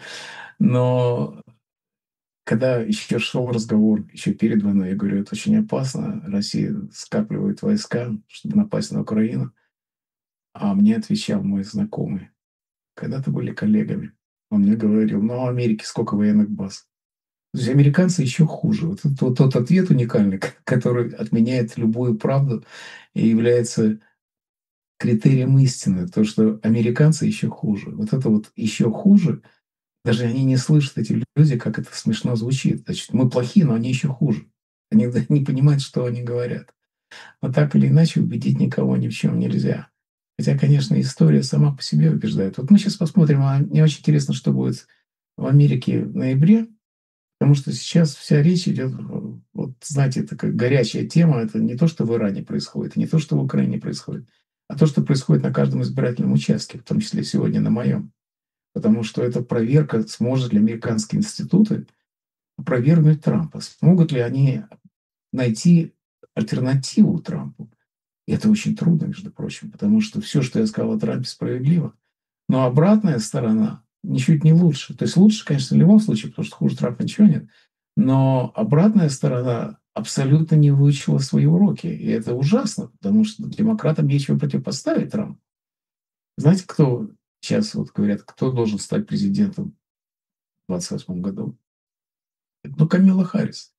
Но когда еще шел разговор, еще перед войной, я говорю, это очень опасно, Россия скапливает войска, чтобы напасть на Украину. А мне отвечал мой знакомый, когда-то были коллегами, он мне говорил, ну, а в Америке сколько военных баз? То есть американцы еще хуже. Вот это вот тот ответ уникальный, который отменяет любую правду и является критерием истины. То, что американцы еще хуже. Вот это вот еще хуже, даже они не слышат, эти люди, как это смешно звучит. Значит, мы плохие, но они еще хуже. Они не понимают, что они говорят. Но так или иначе убедить никого ни в чем нельзя. Хотя, конечно, история сама по себе убеждает. Вот мы сейчас посмотрим, а мне очень интересно, что будет в Америке в ноябре, потому что сейчас вся речь идет, вот знаете, такая горячая тема, это не то, что в Иране происходит, не то, что в Украине происходит, а то, что происходит на каждом избирательном участке, в том числе сегодня на моем. Потому что это проверка, сможет ли американские институты опровергнуть Трампа, смогут ли они найти альтернативу Трампу. И это очень трудно, между прочим, потому что все, что я сказал о Трампе, справедливо. Но обратная сторона ничуть не лучше. То есть лучше, конечно, в любом случае, потому что хуже Трампа ничего нет. Но обратная сторона абсолютно не выучила свои уроки. И это ужасно, потому что демократам нечего противопоставить Трампу. Знаете, кто сейчас вот говорят, кто должен стать президентом в 2028 году? Ну, Камила Харрис.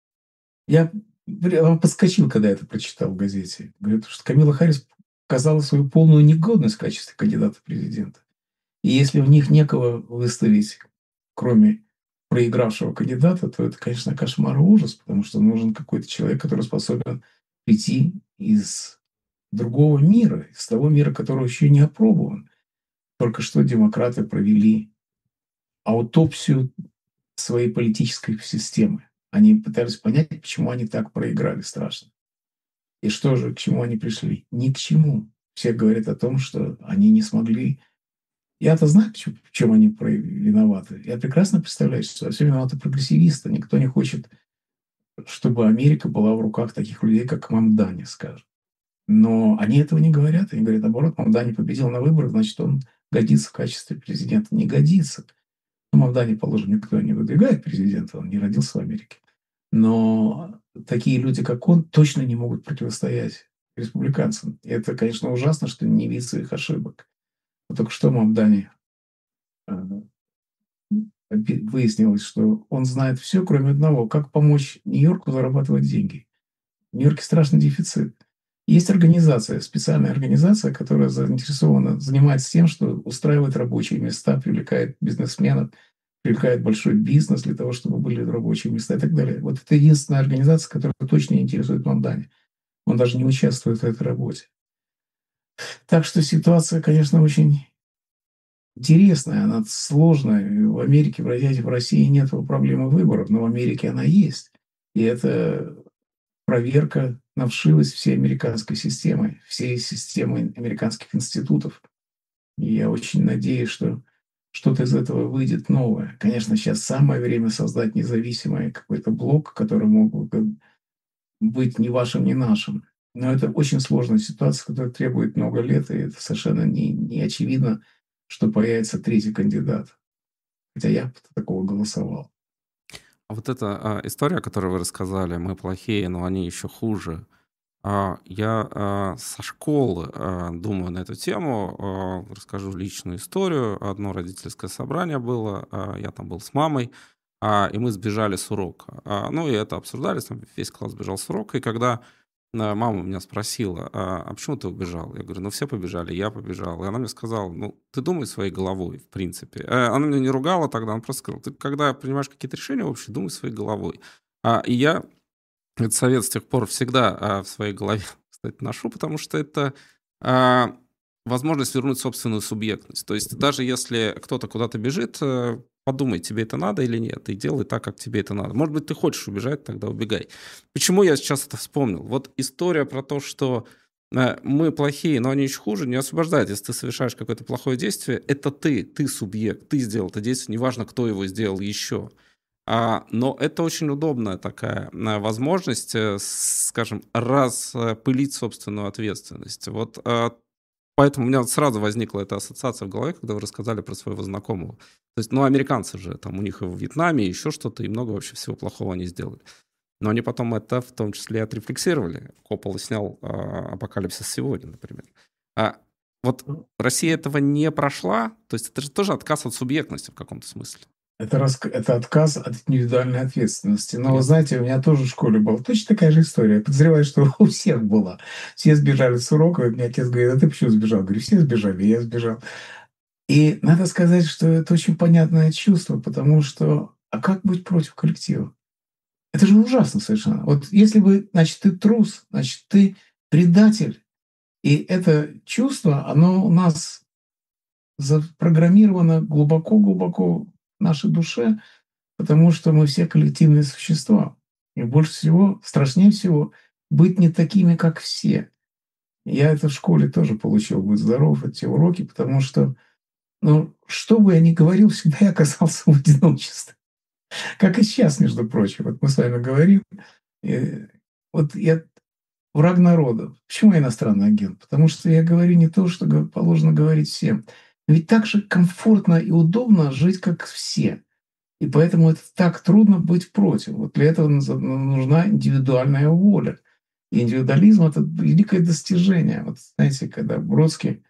Я подскочил, когда это прочитал в газете. Говорят, что Камила Харрис показала свою полную негодность в качестве кандидата в президента. И если в них некого выставить, кроме проигравшего кандидата, то это, конечно, кошмар и ужас, потому что нужен какой-то человек, который способен прийти из другого мира, из того мира, который еще не опробован. Только что демократы провели аутопсию своей политической системы. Они пытались понять, почему они так проиграли страшно. И что же, к чему они пришли? Ни к чему. Все говорят о том, что они не смогли. Я-то знаю, в чем они виноваты. Я прекрасно представляю, что все виноваты прогрессивисты. Никто не хочет, чтобы Америка была в руках таких людей, как Мамдани, скажем. Но они этого не говорят. Они говорят, наоборот, Мамдани победил на выборах, значит, он годится в качестве президента. Не годится. Ну, Мамдани, положим, никто не выдвигает президента, он не родился в Америке. Но такие люди, как он, точно не могут противостоять республиканцам. И это, конечно, ужасно, что не видит своих ошибок. Вот только что Мамдани выяснилось, что он знает все, кроме одного: как помочь Нью-Йорку зарабатывать деньги. В Нью-Йорке страшный дефицит. Есть организация, специальная организация, которая заинтересована, занимается тем, что устраивает рабочие места, привлекает бизнесменов, привлекает большой бизнес для того, чтобы были рабочие места и так далее. Вот это единственная организация, которая точно не интересует Мандани. Он даже не участвует в этой работе. Так что ситуация, конечно, очень интересная, она сложная. В Америке, в России нет проблемы выборов, но в Америке она есть. И это проверка на вшивость всей американской системы, всей системы американских институтов. И я очень надеюсь, что что-то из этого выйдет новое. Конечно, сейчас самое время создать независимый какой-то блок, который мог бы быть ни вашим, ни нашим. Но это очень сложная ситуация, которая требует много лет, и это совершенно не очевидно, что появится третий кандидат. Хотя я бы такого голосовал. А вот эта история, которую вы рассказали, мы плохие, но они еще хуже. Я со школы думаю на эту тему, расскажу личную историю. Одно родительское собрание было, я там был с мамой, и мы сбежали с урока. Ну и это обсуждали, там весь класс сбежал с урока, и когда мама меня спросила: а почему ты убежал? Я говорю: ну все побежали, я побежал. И она мне сказала: ну ты думай своей головой, в принципе. Она меня не ругала тогда, она просто сказала: ты когда принимаешь какие-то решения вообще, думай своей головой. И я этот совет с тех пор всегда в своей голове, кстати, ношу, потому что это а, возможность вернуть собственную субъектность. То есть даже если кто-то куда-то бежит, подумай, тебе это надо или нет, и делай так, как тебе это надо. Может быть, ты хочешь убежать, тогда убегай. Почему я сейчас это вспомнил? Вот история про то, что мы плохие, но они еще хуже, не освобождает. Если ты совершаешь какое-то плохое действие, это ты субъект, ты сделал это действие, неважно, кто его сделал еще. Но это очень удобная такая возможность, скажем, распылить собственную ответственность. Вот поэтому у меня вот сразу возникла эта ассоциация в голове, когда вы рассказали про своего знакомого. То есть, ну, американцы же, там у них и в Вьетнаме, и еще что-то, и много вообще всего плохого они сделали. Но они потом это в том числе отрефлексировали. Коппола снял «Апокалипсис сегодня», например. Вот Россия этого не прошла, то есть это же тоже отказ от субъектности в каком-то смысле. Это отказ от индивидуальной ответственности. Но вы Интересно. знаете, у меня тоже в школе была точно такая же история. Я подозреваю, что у всех была. Все сбежали с урока, и мне отец говорит: а ты почему сбежал? Я говорю: все сбежали, я сбежал. И надо сказать, что это очень понятное чувство, потому что а как быть против коллектива? Это же ужасно совершенно. Вот если бы, значит, ты трус, значит, ты предатель. И это чувство, оно у нас запрограммировано глубоко-глубоко в нашей душе, потому что мы все коллективные существа. И больше всего, страшнее всего, быть не такими, как все. Я это в школе тоже получил, будь здоров, эти уроки, потому что, ну, что бы я ни говорил, всегда я оказался в одиночестве. Как и сейчас, между прочим. Вот мы с вами говорим. И вот я враг народа. Почему я иностранный агент? Потому что я говорю не то, что положено говорить всем. Ведь так же комфортно и удобно жить, как все. И поэтому это так трудно быть против. Вот для этого нужна индивидуальная воля. И индивидуализм — это великое достижение. Вот знаете, когда Бродский,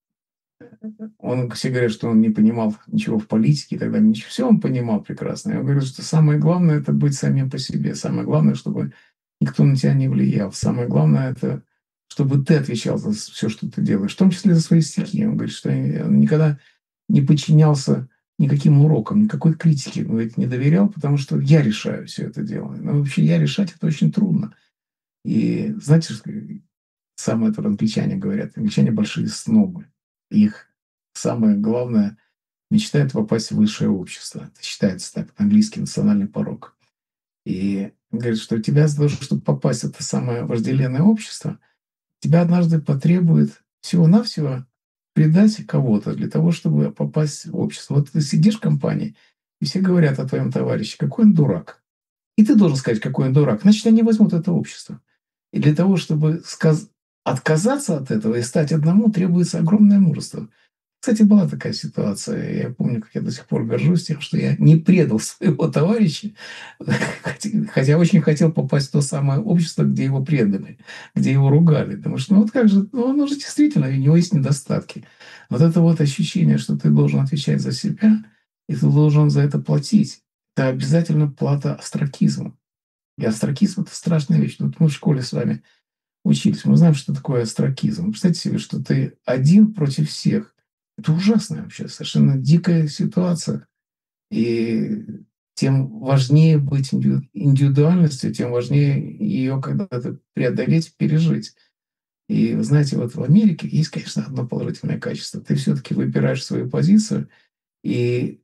он, все говорят, что он не понимал ничего в политике и так далее. Ничего, все он понимал прекрасно. Я говорю, что самое главное — это быть самим по себе. Самое главное, чтобы никто на тебя не влиял. Самое главное — это чтобы ты отвечал за все, что ты делаешь, в том числе за свои стихи. Он говорит, что он никогда не подчинялся никаким урокам, никакой критике, говорит, не доверял, потому что я решаю все это дело. Но вообще я решать — это очень трудно. И знаете, самое это англичане говорят, англичане большие снобы. Их самое главное — мечтают попасть в высшее общество. Это считается так, английский национальный порог. И говорит, что у тебя для того, чтобы попасть в это самое вожделенное общество, тебя однажды потребует всего-навсего предать кого-то для того, чтобы попасть в общество. Вот ты сидишь в компании, и все говорят о твоем товарище, какой он дурак. И ты должен сказать, какой он дурак. Значит, они возьмут это общество. И для того, чтобы отказаться от этого и стать одному, требуется огромное мужество. Кстати, была такая ситуация. Я помню, как я до сих пор горжусь тем, что я не предал своего товарища, хотя очень хотел попасть в то самое общество, где его предали, где его ругали. Потому что, ну вот как же, ну он же действительно, у него есть недостатки. Вот это вот ощущение, что ты должен отвечать за себя, и ты должен за это платить. Это обязательно плата остракизма. И остракизм — это страшная вещь. Вот мы в школе с вами учились, мы знаем, что такое остракизм. Представьте себе, что ты один против всех. Это ужасная вообще, совершенно дикая ситуация. И тем важнее быть индивидуальностью, тем важнее ее когда-то преодолеть, пережить. И вы знаете, вот в Америке есть, конечно, одно положительное качество. Ты все-таки выбираешь свою позицию, и,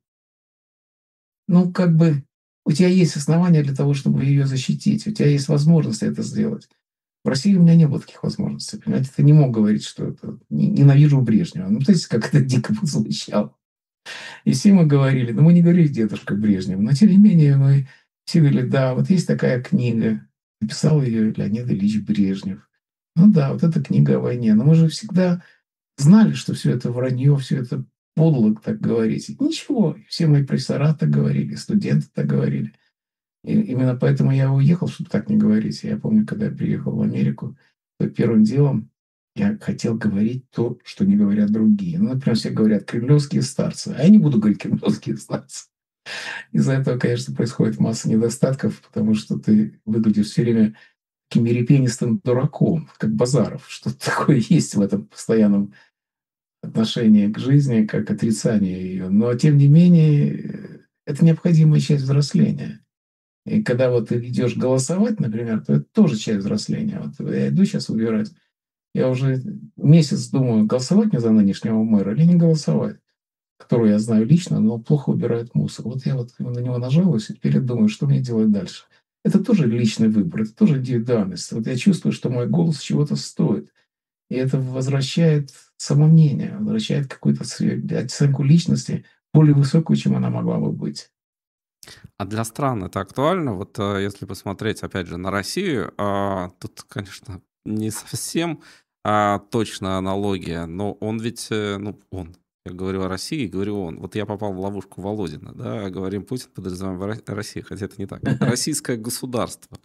ну, как бы у тебя есть основания для того, чтобы ее защитить. У тебя есть возможность это сделать. В России у меня не было таких возможностей. Понимаете, ты не мог говорить, что это ненавижу Брежнева. Ну, знаете, как это дико звучало. И все мы говорили, но мы не говорили дедушка Брежнев, но тем не менее мы все говорили, да, вот есть такая книга, написал ее Леонид Ильич Брежнев. Ну да, вот эта книга о войне. Но мы же всегда знали, что все это вранье, все это подло так говорить. И ничего, все мои профессора так говорили, студенты так говорили. И именно поэтому я уехал, чтобы так не говорить. Я помню, когда я приехал в Америку, то первым делом я хотел говорить то, что не говорят другие. Ну, например, все говорят «кремлевские старцы», а я не буду говорить «кремлевские старцы». Из-за этого, конечно, происходит масса недостатков, потому что ты выглядишь все время таким ерепенистым дураком, как Базаров. Что-то такое есть в этом постоянном отношении к жизни, как отрицание ее. Но, тем не менее, это необходимая часть взросления. И когда вот ты идешь голосовать, например, то это тоже часть взросления. Вот я иду сейчас выбирать, я уже месяц думаю, голосовать мне за нынешнего мэра или не голосовать, которого я знаю лично, но плохо убирает мусор. Вот я вот на него нажалуюсь и теперь думаю, что мне делать дальше. Это тоже личный выбор, это тоже индивидуальность. Вот я чувствую, что мой голос чего-то стоит. И это возвращает самомнение, возвращает какую-то оценку личности более высокую, чем она могла бы быть. А для стран это актуально? Вот если посмотреть, опять же, на Россию, тут, конечно, не совсем точная аналогия, но он ведь, ну, он, я говорю о России, говорю он. Вот я попал в ловушку Володина, да, говорим Путин, подразумеваем Россию, хотя это не так. Это российское государство.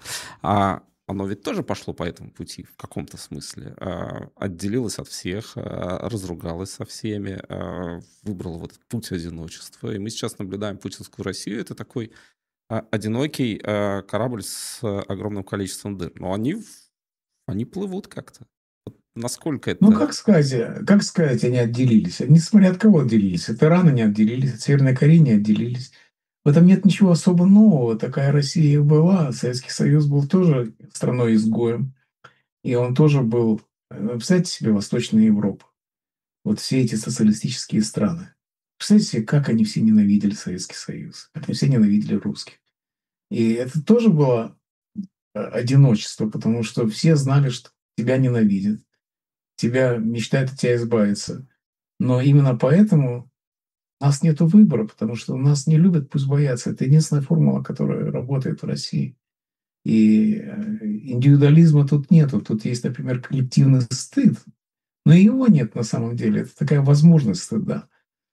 Оно ведь тоже пошло по этому пути в каком-то смысле. Отделилось от всех, разругалось со всеми, выбрало вот этот путь одиночества. И мы сейчас наблюдаем путинскую Россию. Это такой одинокий корабль с огромным количеством дыр. Но они плывут как-то. Вот насколько Ну, это... как сказать, они отделились? Они, смотря от кого отделились. От Ирана не отделились, от Северной Кореи не отделились. В этом нет ничего особо нового. Такая Россия и была. Советский Союз был тоже страной-изгоем. И он тоже был, представьте себе, Восточная Европа. Вот все эти социалистические страны. Представьте себе, как они все ненавидели Советский Союз, как они все ненавидели русских. И это тоже было одиночество, потому что все знали, что тебя ненавидят, тебя мечтают от тебя избавиться. Но именно поэтому у нас нет выбора, потому что нас не любят, пусть боятся. Это единственная формула, которая работает в России. И индивидуализма тут нету. Тут есть, например, коллективный стыд, но его нет на самом деле. Это такая возможность стыда.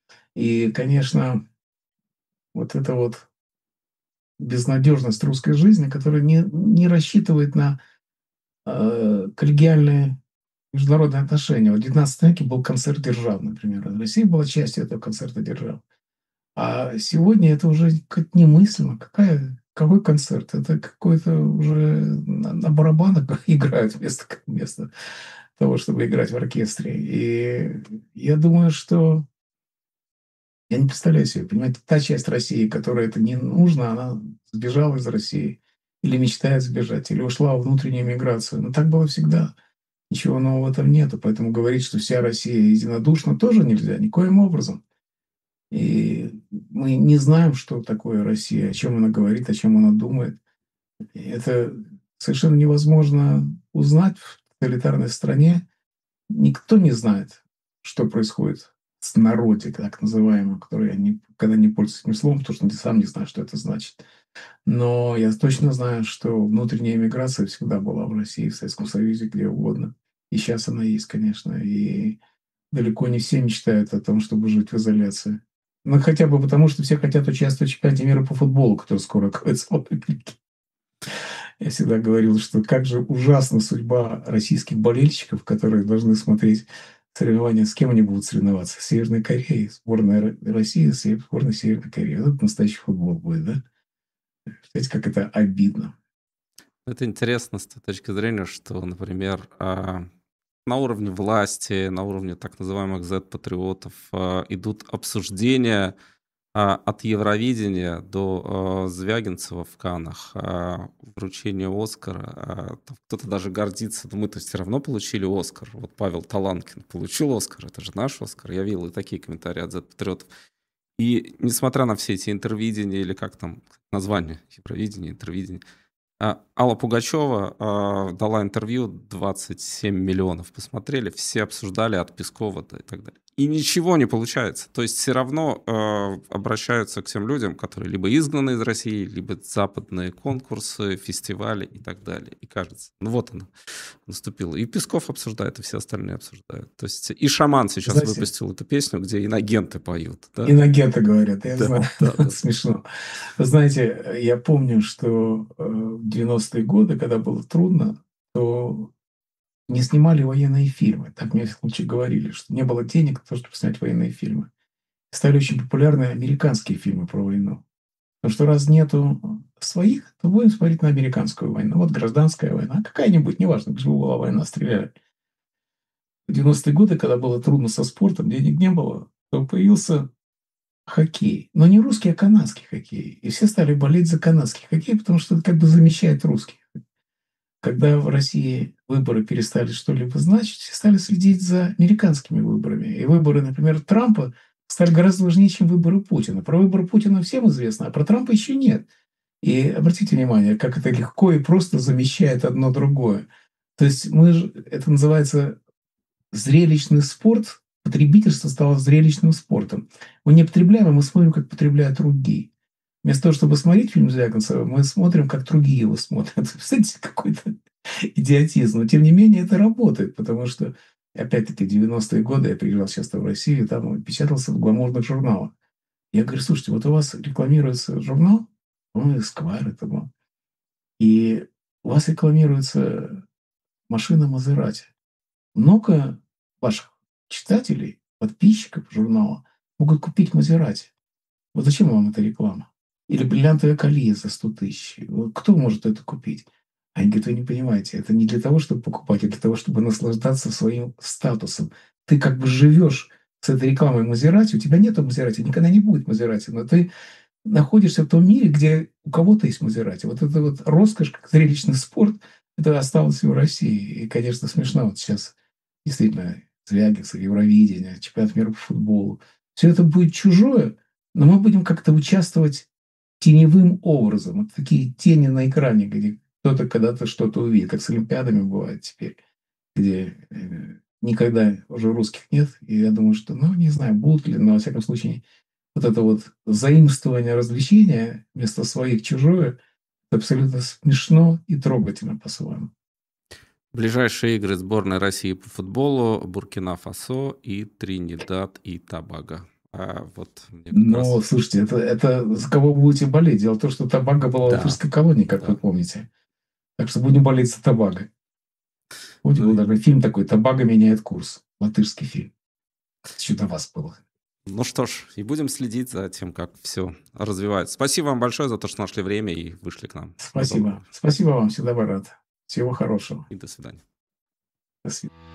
И, конечно, вот эта вот безнадежность русской жизни, которая не рассчитывает на коллегиальные международные отношения. Вот в XIX веке был концерт держав, например. Россия была частью этого концерта держав. А сегодня это уже как немыслимо. Какой концерт? Это какой-то уже на барабанах играют вместо того, чтобы играть в оркестре. И я думаю, что я не представляю себе, понимаете, та часть России, которой это не нужно, она сбежала из России или мечтает сбежать, или ушла в внутреннюю миграцию. Но так было всегда. Ничего нового в этом нету. Поэтому говорить, что вся Россия единодушна, тоже нельзя, никоим образом. И мы не знаем, что такое Россия, о чем она говорит, о чем она думает. И это совершенно невозможно узнать в тоталитарной стране. Никто не знает, что происходит с народе, так называемым, который я никогда не пользуюсь этим словом, потому что сам не знаю, что это значит. Но я точно знаю, что внутренняя миграция всегда была в России, в Советском Союзе, где угодно. И сейчас она есть, конечно. И далеко не все мечтают о том, чтобы жить в изоляции. Ну, хотя бы потому, что все хотят участвовать в чемпионате мира по футболу, который скоро откроется в Америке. Я всегда говорил, что как же ужасна судьба российских болельщиков, которые должны смотреть соревнования, с кем они будут соревноваться? С Северной Кореей, сборная России, сборная Северной Кореи. Вот это настоящий футбол будет, да? Знаете, как это обидно. Это интересно с той точки зрения, что, например, на уровне власти, на уровне так называемых Z-патриотов идут обсуждения от Евровидения до Звягинцева в Каннах, вручение Оскара. Там кто-то даже гордится, но мы-то все равно получили Оскар. Вот Павел Таланкин получил Оскар, это же наш Оскар. Я видел и такие комментарии от Z-патриотов. И несмотря на все эти интервидения, или как там название, Евровидение, интервидение, Алла Пугачева дала интервью, 27 миллионов посмотрели, все обсуждали от Пескова и так далее. И ничего не получается. То есть все равно обращаются к тем людям, которые либо изгнаны из России, либо западные конкурсы, фестивали и так далее. И кажется, ну вот она наступила. И Песков обсуждает, и все остальные обсуждают. То есть и Шаман сейчас Знаете, выпустил эту песню, где инагенты поют. Да? инагенты говорят, я Да, знаю, да. смешно. Вы знаете, я помню, что в 90-е годы, когда было трудно, то не снимали военные фильмы. Так мне, в случае, говорили, что не было денег на то, чтобы снять военные фильмы. Стали очень популярны американские фильмы про войну. Потому что раз нету своих, то будем смотреть на американскую войну. Вот гражданская война, какая-нибудь, неважно, где была война, стреляли. В 90-е годы, когда было трудно со спортом, денег не было, то появился хоккей. Но не русский, а канадский хоккей. И все стали болеть за канадский хоккей, потому что это как бы замещает русский. Когда в России выборы перестали что-либо значить, все стали следить за американскими выборами. И выборы, например, Трампа стали гораздо важнее, чем выборы Путина. Про выборы Путина всем известно, а про Трампа еще нет. И обратите внимание, как это легко и просто замещает одно другое. То есть это называется зрелищный спорт, потребительство стало зрелищным спортом. Мы не потребляем, а мы смотрим, как потребляют другие. Вместо того, чтобы смотреть фильм Звягинцева, мы смотрим, как другие его смотрят. Представляете, какой-то идиотизм. Но, тем не менее, это работает, потому что, опять-таки, в 90-е годы я приезжал часто в Россию, и там печатался в гламурных журналах. Я говорю, слушайте, вот у вас рекламируется журнал, по-моему, Esquire это был, и у вас рекламируется машина Мазерати. Много ваших читателей, подписчиков журнала могут купить Мазерати. Вот зачем вам эта реклама? Или бриллиантовое колье за 100 тысяч. Вот кто может это купить? Они говорят, вы не понимаете, это не для того, чтобы покупать, а для того, чтобы наслаждаться своим статусом. Ты как бы живешь с этой рекламой Мазерати, у тебя нет Мазерати, никогда не будет Мазерати, но ты находишься в том мире, где у кого-то есть Мазерати. Вот это вот роскошь, как зрелищный спорт, это осталось и в России. И, конечно, смешно вот сейчас действительно Звягинцев, Евровидение, чемпионат мира по футболу. Все это будет чужое, но мы будем как-то участвовать теневым образом. Вот такие тени на экране, где кто-то когда-то что-то увидит, как с Олимпиадами бывает теперь, где никогда уже русских нет. И я думаю, что, ну, не знаю, будут ли, но, во всяком случае, вот это вот заимствование развлечения вместо своих чужое, это абсолютно смешно и трогательно по-своему. Ближайшие игры сборной России по футболу: Буркина-Фасо и Тринидад и Тобаго. Вот мне как Но, раз... слушайте, это за кого вы будете болеть? Дело в том, что Тобаго была Да, латышской колонией, как да. вы помните. Так что будем болеть за Тобаго. Помните, был Ну, даже фильм такой «Тобаго меняет курс». Латышский фильм. Еще до вас было. ну что ж, и будем следить за тем, как все развивается. Спасибо вам большое за то, что нашли время и вышли к нам. Спасибо. Спасибо вам, всегда рад. Всего хорошего. И до свидания. До свидания.